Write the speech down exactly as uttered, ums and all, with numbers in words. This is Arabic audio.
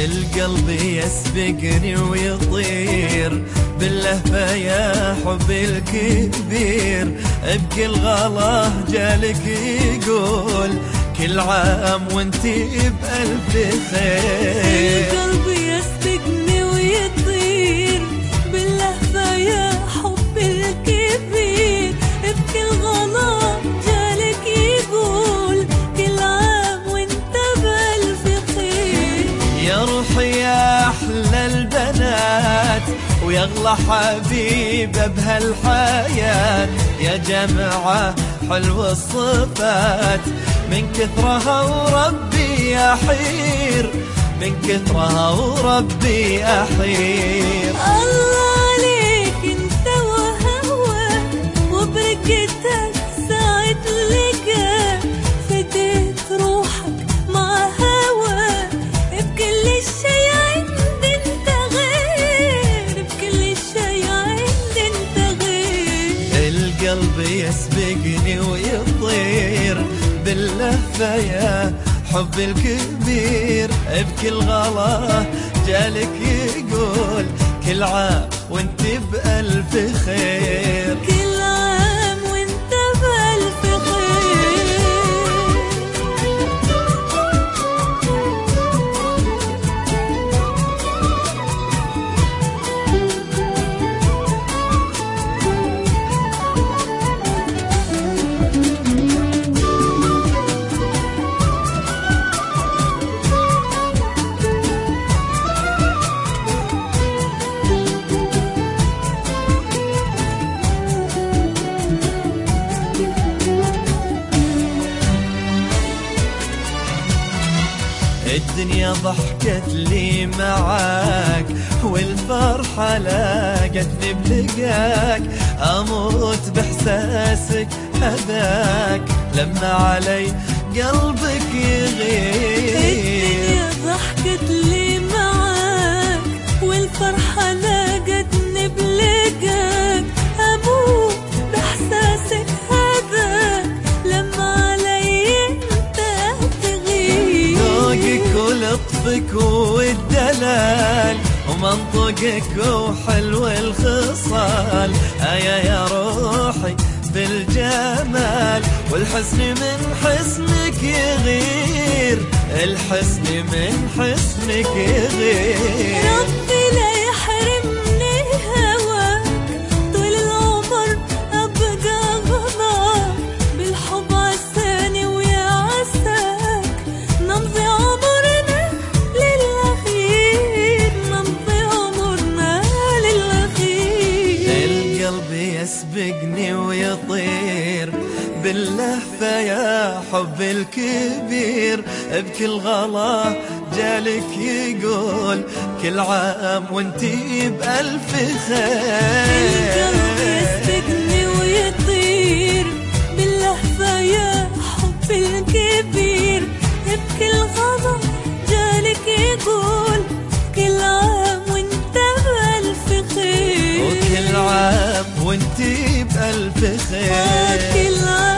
القلب يسبقني ويطير باللهفة يا حبي الكبير، بكل غلا جالك يقول كل عام وانتي بألف خير. القلب يسبقني ويطير باللهفة يا حبي الكبير، بكل غلا جالك يقول كل عام وانت بألف خير. يا روحي يا أحلى البنات ويغلى حبيبة بهالحياة، يا جماعة حلو الصفات من كثرها وربي أحير، من كثرها وربي أحير. الله عليك انت وهواك وبركتك ساعة لقاك، فديت روحك مع هواك بكل شي عندي انت غير، بكل شي عندي انت غير. القلب يسبقني ويطير باللهفة يا حبي الكبير، بكل غلا جالك يقول كل عام وانت بألف خير. كل عام وانت بألف خير. الدنيا ضحكت لي معاك والفرحة لاقتني بلقاك، أموت بإحساسك هذاك لما علي قلبك يغير. الدنيا ضحكت لي معاك والفرحة لاقتني بلقاك، أموت بإحساسك هذاك لما علي انت تغير. ذوقك ولطفك والدلال ومنطقك وحلو الخصال، آيا يا روحي بالجمال والحسن من حسنك يغير، الحسن من حسنك يغير. ربي لا يحرمني هواك طول العمر أبقى غلاك، بالحب عساني ويا عساك نمضي عمرنا للأخير، نمضي عمرنا للأخير. القلب يسبقني ويطير باللهفة يا حبي الكبير، بكل غلا جالك يقول كل عام وانتي بألف خير. القلب يسبقني ويطير باللهفة يا حبي الكبير، بكل غلا جالك يقول كل عام وانت بألف خير. وكل عام وانتي بألف خير. كل عام